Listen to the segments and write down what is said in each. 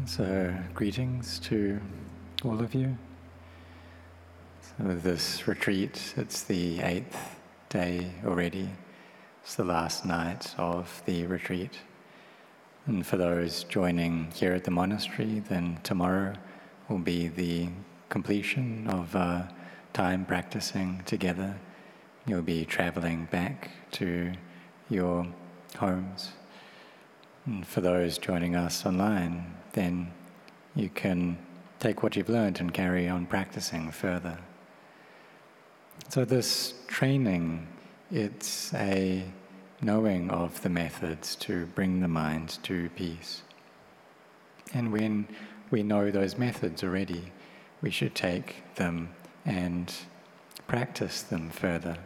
So, greetings to all of you. So this retreat, it's the 8th day already. It's the last night of the retreat. And for those joining here at the monastery, then tomorrow will be the completion of time practicing together. You'll be traveling back to your homes. And for those joining us online, then you can take what you've learned and carry on practicing further. So this training, it's a knowing of the methods to bring the mind to peace. And when we know those methods already, we should take them and practice them further.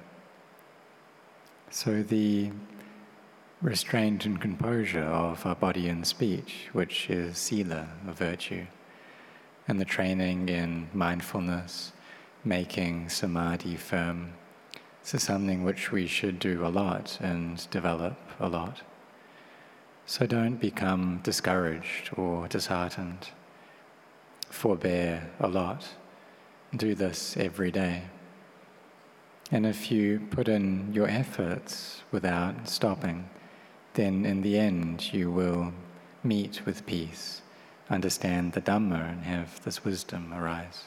So the restraint and composure of our body and speech, which is sila, a virtue, and the training in mindfulness, making samadhi firm. This is something which we should do a lot and develop a lot. So don't become discouraged or disheartened. Forbear a lot. Do this every day. And if you put in your efforts without stopping, then in the end you will meet with peace, understand the Dhamma, and have this wisdom arise.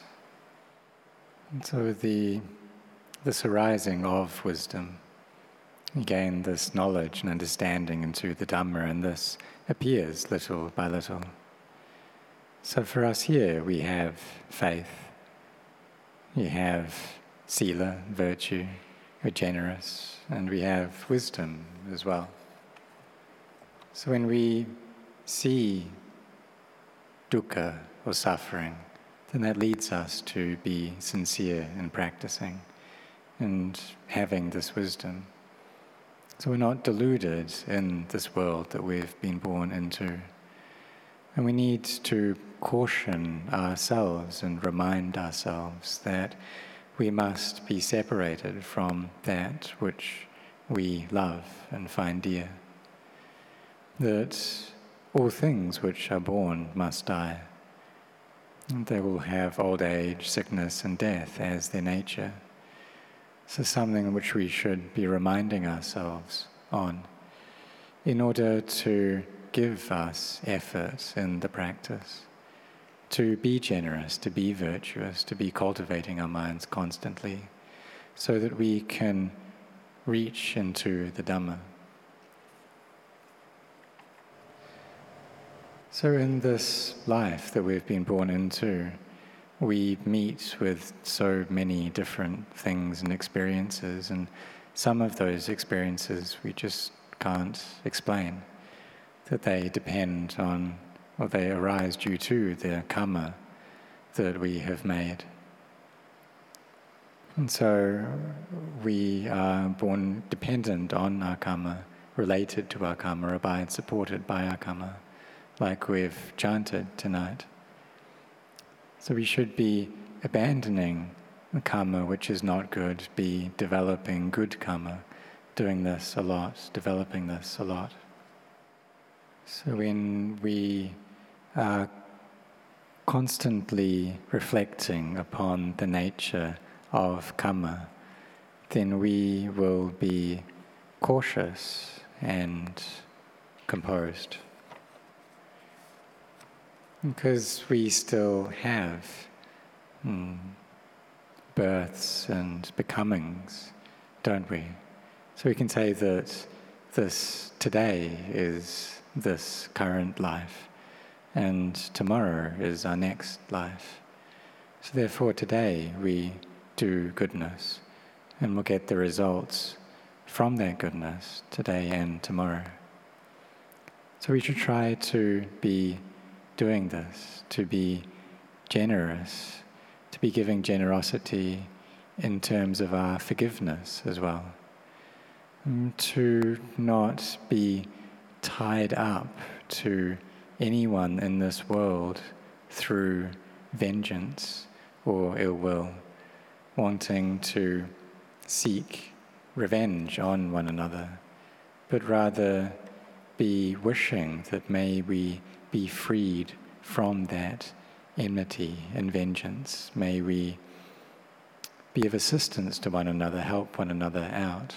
And so this arising of wisdom, you gain this knowledge and understanding into the Dhamma, and this appears little by little. So for us here, we have faith, you have sila, virtue, we're generous, and we have wisdom as well. So when we see dukkha or suffering, then that leads us to be sincere in practicing and having this wisdom. So we're not deluded in this world that we've been born into. And we need to caution ourselves and remind ourselves that we must be separated from that which we love and find dear. That all things which are born must die. They will have old age, sickness, and death as their nature. So something which we should be reminding ourselves on in order to give us effort in the practice, to be generous, to be virtuous, to be cultivating our minds constantly, so that we can reach into the Dhamma. So in this life that we've been born into, we meet with so many different things and experiences, and some of those experiences we just can't explain, that they depend on, or they arise due to the karma that we have made. And so we are born dependent on our karma, related to our karma, abide supported by our karma, like we've chanted tonight. So we should be abandoning the karma which is not good, be developing good karma, doing this a lot, developing this a lot. So when we are constantly reflecting upon the nature of karma, then we will be cautious and composed. Because we still have births and becomings, don't we? So we can say that this today is this current life, and tomorrow is our next life. So therefore today we do goodness, and we'll get the results from that goodness today and tomorrow. So we should try to be doing this, to be generous, to be giving generosity in terms of our forgiveness as well, to not be tied up to anyone in this world through vengeance or ill will, wanting to seek revenge on one another, but rather be wishing that may we be freed from that enmity and vengeance. May we be of assistance to one another, help one another out.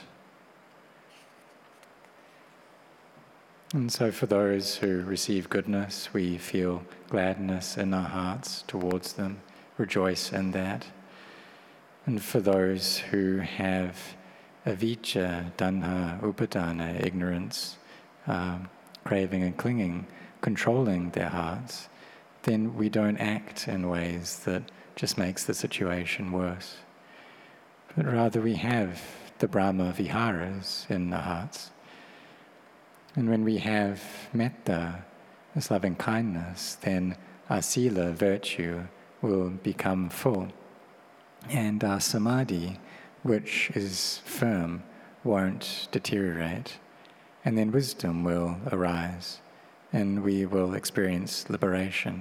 And so for those who receive goodness, we feel gladness in our hearts towards them, rejoice in that. And for those who have avijja, tanha, upadana, ignorance, craving and clinging, controlling their hearts, then we don't act in ways that just makes the situation worse. But rather we have the Brahma viharas in our hearts. And when we have metta, this loving kindness, then our sila, virtue, will become full. And our samadhi, which is firm, won't deteriorate. And then wisdom will arise, and we will experience liberation.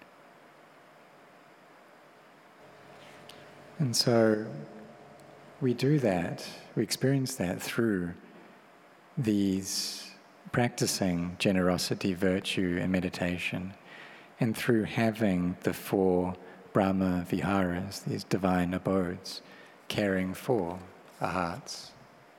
And so we do that, we experience that through these practicing generosity, virtue, and meditation, and through having the 4 Brahma viharas, these divine abodes, caring for our hearts.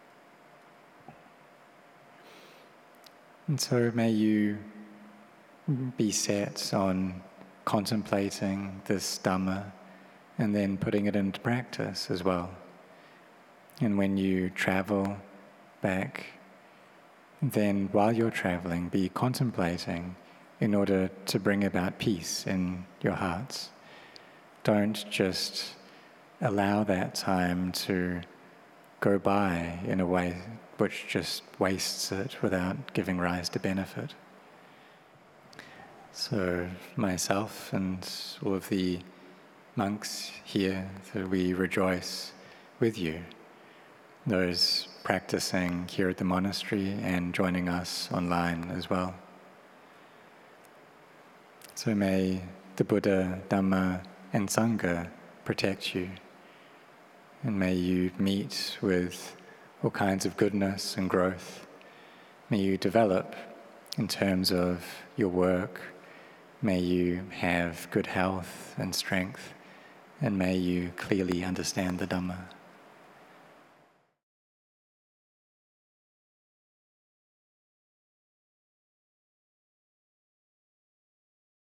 And so may you be set on contemplating this Dhamma and then putting it into practice as well. And when you travel back, then while you're traveling, be contemplating in order to bring about peace in your hearts. Don't just allow that time to go by in a way which just wastes it without giving rise to benefit. So myself and all of the monks here, that we rejoice with you, those practicing here at the monastery and joining us online as well. So may the Buddha, Dhamma, and Sangha protect you, and may you meet with all kinds of goodness and growth. May you develop in terms of your work. May you have good health and strength, and may you clearly understand the Dhamma.